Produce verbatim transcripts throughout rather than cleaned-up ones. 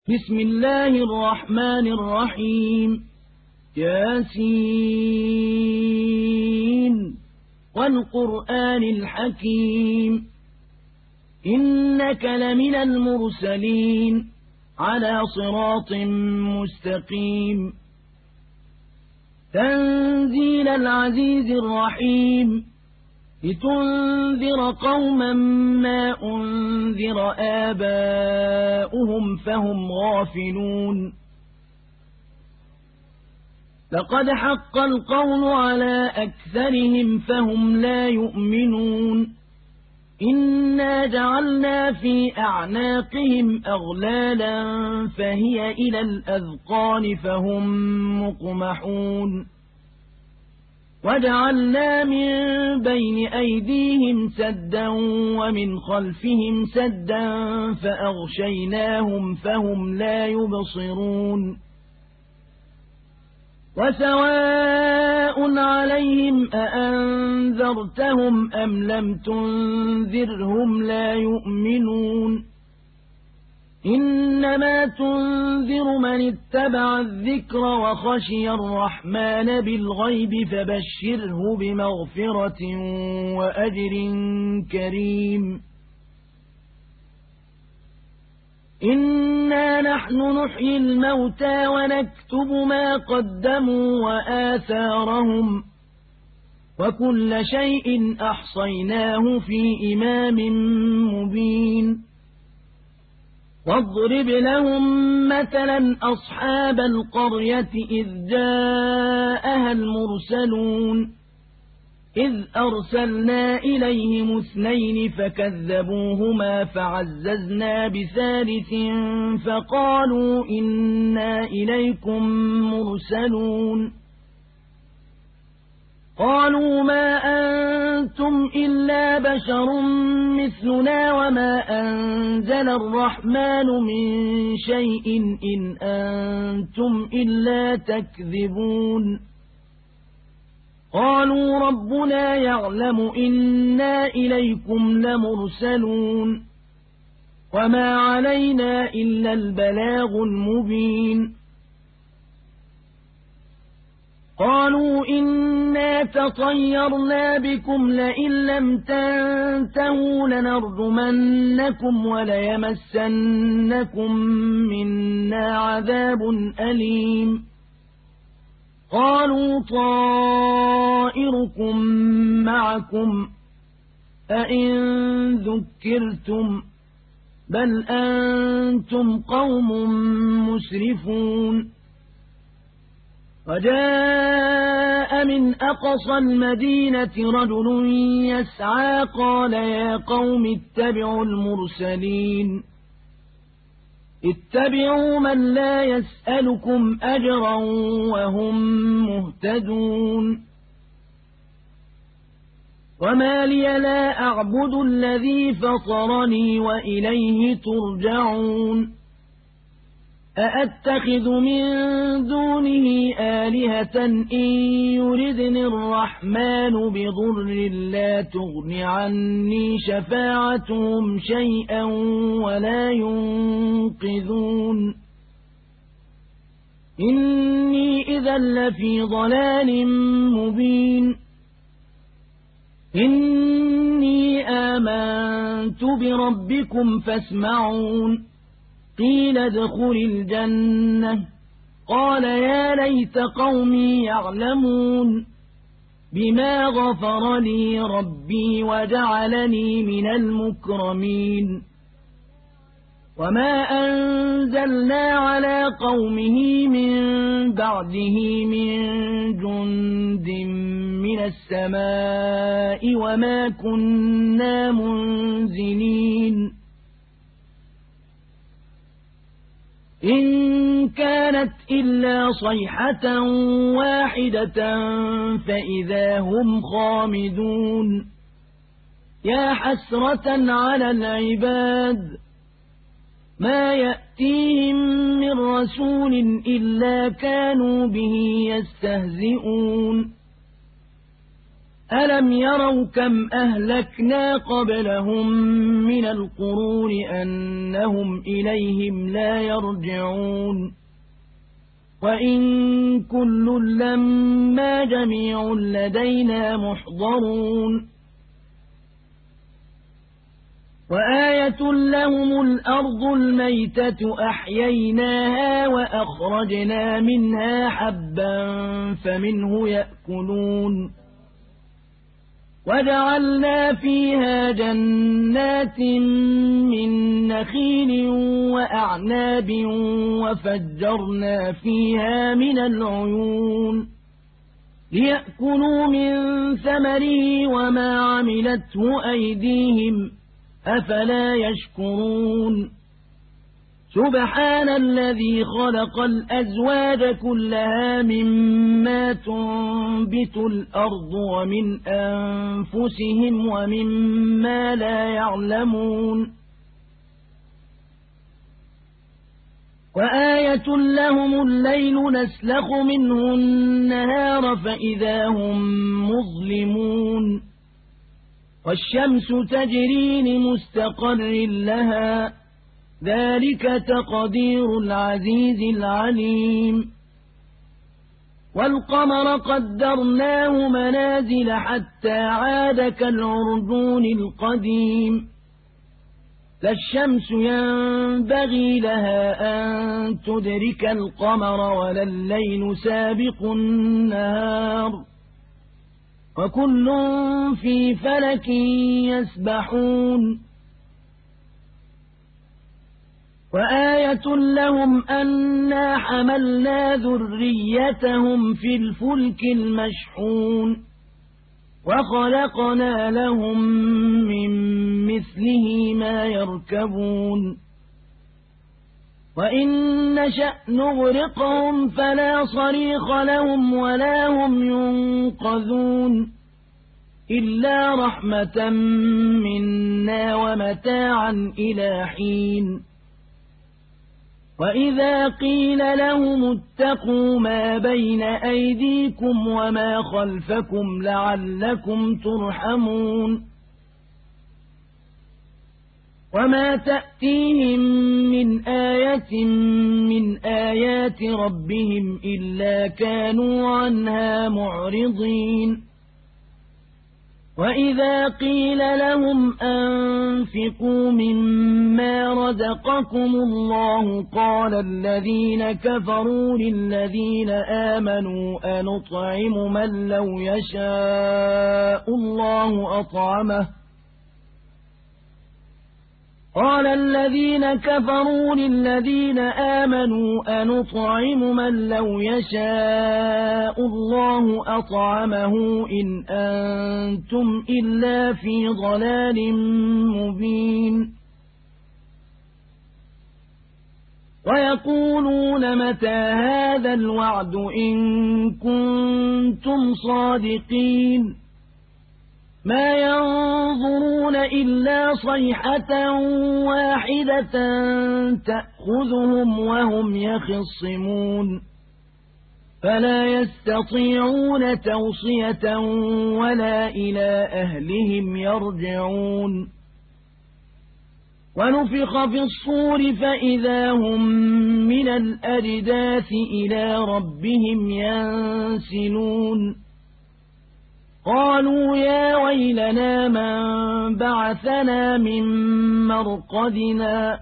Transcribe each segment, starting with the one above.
بسم الله الرحمن الرحيم ياسين والقرآن الحكيم إنك لمن المرسلين على صراط مستقيم تنزيل العزيز الرحيم لتنذر قوما ما أنذر آباؤهم فهم غافلون لقد حق القول على أكثرهم فهم لا يؤمنون إنا جعلنا في أعناقهم أغلالا فهي إلى الأذقان فهم مقمحون وجعلنا من بين أيديهم سدا ومن خلفهم سدا فأغشيناهم فهم لا يبصرون وسواء عليهم أأنذرتهم أم لم تنذرهم لا يؤمنون إنما تنذر من اتبع الذكر وخشي الرحمن بالغيب فبشره بمغفرة وأجر كريم إنا نحن نحيي الموتى ونكتب ما قدموا وآثارهم وكل شيء أحصيناه في إمام مبين واضرب لهم مثلا أصحاب القرية إذ جاءها المرسلون إذ أرسلنا إليهم اثنين فكذبوهما فعززنا بثالث فقالوا إنا إليكم مرسلون قالوا ما أنتم إلا بشر مثلنا وما أنزل الرحمن من شيء إن أنتم إلا تكذبون قالوا ربنا يعلم إنا إليكم لمرسلون وما علينا إلا البلاغ المبين قالوا إنا تطيرنا بكم لئن لم تنتهوا لنرجمنكم وليمسنكم منا عذاب أليم قالوا طائركم معكم أئن ذكرتم بل أنتم قوم مسرفون وجاء من أقصى المدينة رجل يسعى قال يا قوم اتبعوا المرسلين اتبعوا من لا يسألكم أجرا وهم مهتدون وما لي لا أعبد الذي فطرني وإليه ترجعون أأتخذ من دونه آلهة إن يردني الرحمن بضر لا تغن عني شفاعتهم شيئا ولا ينقذون إني إذا لفي ضلال مبين إني آمنت بربكم فاسمعون قيل ادخل الجنة قال يا ليت قومي يعلمون بما غفر لي ربي وجعلني من المكرمين وما أنزلنا على قومه من بعده من جند من السماء وما كنا منزلين إن كانت إلا صيحة واحدة فإذا هم خامدون يا حسرة على العباد ما يأتيهم من رسول إلا كانوا به يستهزئون ألم يروا كم أهلكنا قبلهم من القرون أنهم إليهم لا يرجعون وإن كل لما جميع لدينا محضرون وآية لهم الأرض الميتة أحييناها وأخرجنا منها حبا فمنه يأكلون وجعلنا فيها جنات من نخيل وأعناب وفجرنا فيها من العيون ليأكلوا من ثمره وما عملته أيديهم أفلا يشكرون سبحان الذي خلق الأزواج كلها مما تنبت الأرض ومن أنفسهم ومما لا يعلمون وآية لهم الليل نسلخ منه النهار فإذا هم مظلمون والشمس تجري لمستقر لها ذلك تقدير العزيز العليم والقمر قدرناه منازل حتى عاد كالعرجون القديم لا الشمس ينبغي لها أن تدرك القمر ولا الليل سابق النهار وكل في فلك يسبحون وآية لهم أنا حملنا ذريتهم في الفلك المشحون وخلقنا لهم من مثله ما يركبون وإن نشأ نغرقهم فلا صريخ لهم ولا هم ينقذون إلا رحمة منا ومتاعا إلى حين وإذا قيل لهم اتقوا ما بين أيديكم وما خلفكم لعلكم ترحمون وما تأتيهم من آية من آيات ربهم إلا كانوا عنها معرضين وإذا قيل لهم أنفقوا مما رزقكم الله قال الذين كفروا للذين آمنوا أنطعم من لو يشاء الله أطعمه قال الذين كفروا للذين آمنوا أنطعم من لو يشاء الله أطعمه إن أنتم إلا في ضلال مبين ويقولون متى هذا الوعد إن كنتم صادقين ما ينظرون إلا صيحة واحدة تأخذهم وهم يخصمون فلا يستطيعون توصية ولا إلى أهلهم يرجعون ونفخ في الصور فإذا هم من الأجداث إلى ربهم ينسلون قالوا يا ويلنا من بعثنا من مرقدنا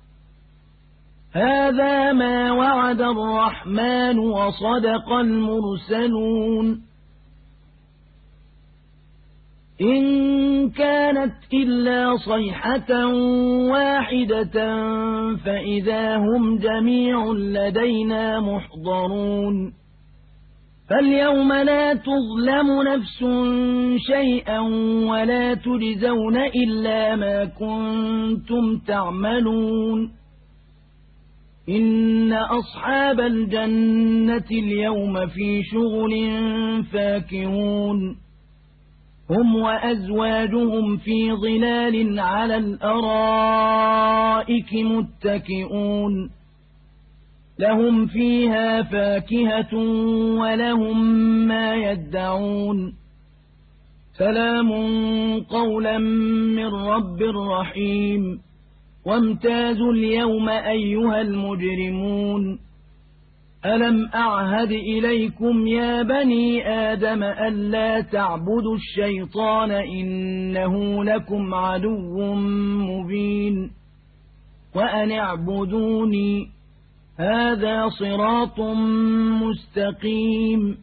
هذا ما وعد الرحمن وصدق المرسلون إن كانت إلا صيحة واحدة فإذا هم جميع لدينا محضرون فاليوم لا تظلم نفس شيئا ولا تجزون إلا ما كنتم تعملون إن أصحاب الجنة اليوم في شغل فاكهون هم وأزواجهم في ظلال على الأرائك متكئون لهم فيها فاكهة ولهم ما يدعون سلام قولا من رب رحيم وامتازوا اليوم أيها المجرمون ألم أعهد إليكم يا بني آدم ألا تعبدوا الشيطان إنه لكم عدو مبين وأن اعبدوني هذا صراط مستقيم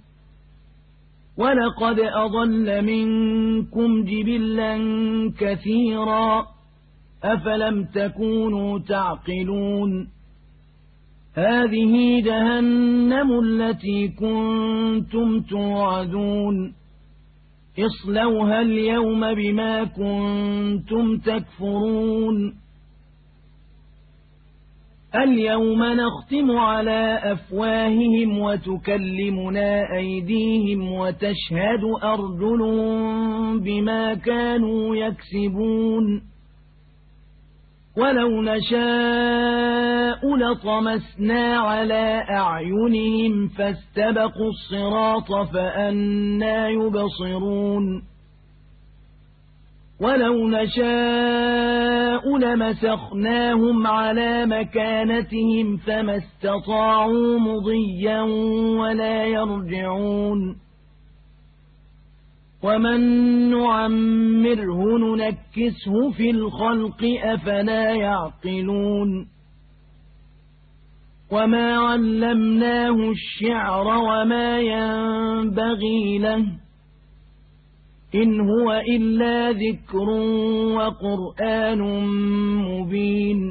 ولقد أضل منكم جبلا كثيرا أفلم تكونوا تعقلون هذه جهنم التي كنتم توعدون اصلوها اليوم بما كنتم تكفرون اليوم نختم على أفواههم وتكلمنا أيديهم وتشهد أرجلهم بما كانوا يكسبون ولو نشاء لطمسنا على أعينهم فاستبقوا الصراط فأنى يبصرون ولو نشاء لمسخناهم على مكانتهم فما استطاعوا مضيا ولا يرجعون ومن نعمره ننكسه في الخلق أفلا يعقلون وما علمناه الشعر وما ينبغي له إن هو إلا ذكر وقرآن مبين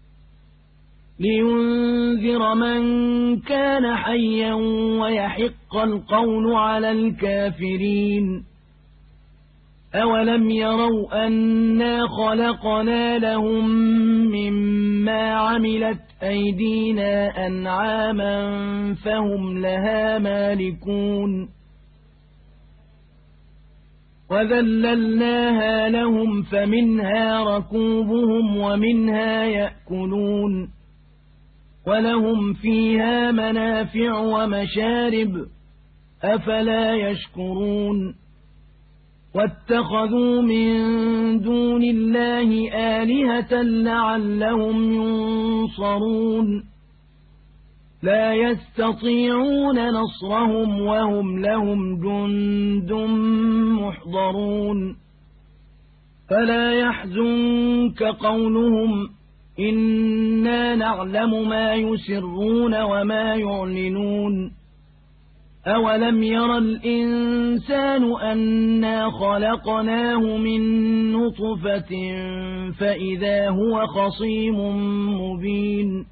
لينذر من كان حيا ويحق القول على الكافرين أولم يروا أنا خلقنا لهم مما عملت أيدينا أنعاما فهم لها مالكون وذللناها لهم فمنها ركوبهم ومنها يأكلون ولهم فيها منافع ومشارب أفلا يشكرون واتخذوا من دون الله آلهة لعلهم ينصرون لا يستطيعون نصرهم وهم لهم جند محضرون فلا يحزنك قولهم إنا نعلم ما يسرون وما يعلنون أولم ير الإنسان أنا خلقناه من نطفة فإذا هو خصيم مبين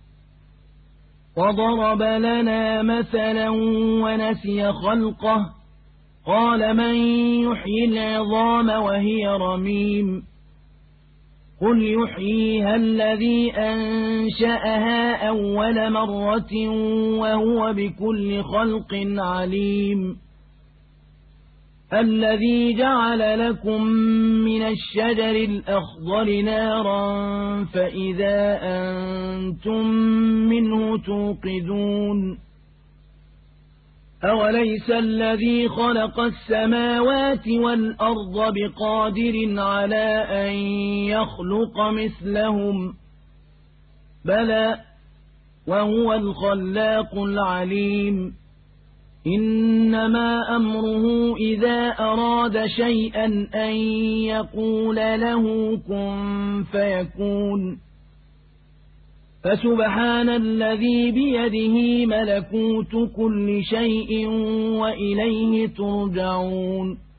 وضرب لنا مثلا ونسي خلقه قال من يحيي العظام وهي رميم قل يحييها الذي أنشأها أول مرة وهو بكل خلق عليم الذي جعل لكم من الشجر الأخضر نارا فإذا أنتم منه توقدون أوليس الذي خلق السماوات والأرض بقادر على أن يخلق مثلهم بلى وهو الخلاق العليم إنما أمره إذا أراد شيئا أن يقول له كن فيكون فسبحان الذي بيده ملكوت كل شيء وإليه ترجعون